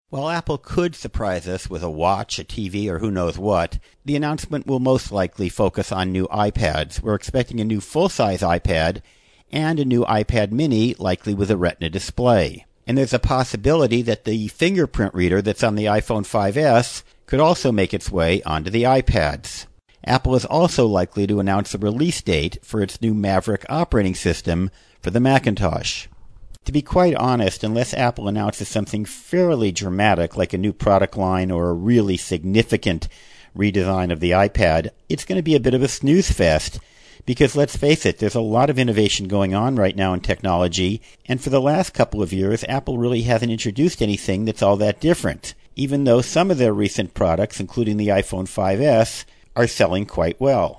While Apple could surprise us with a watch, a TV, or who knows what, the announcement will most likely focus on new iPads. We're expecting a new full-size iPad and a new iPad mini, likely with a Retina display. And there's a possibility that the fingerprint reader that's on the iPhone 5S could also make its way onto the iPads. Apple is also likely to announce a release date for its new Maverick operating system for the Macintosh. To be quite honest, unless Apple announces something fairly dramatic like a new product line or a really significant redesign of the iPad, it's going to be a bit of a snooze fest. Because let's face it, there's a lot of innovation going on right now in technology, and for the last couple of years, Apple really hasn't introduced anything that's all that different, even though some of their recent products, including the iPhone 5S, are selling quite well.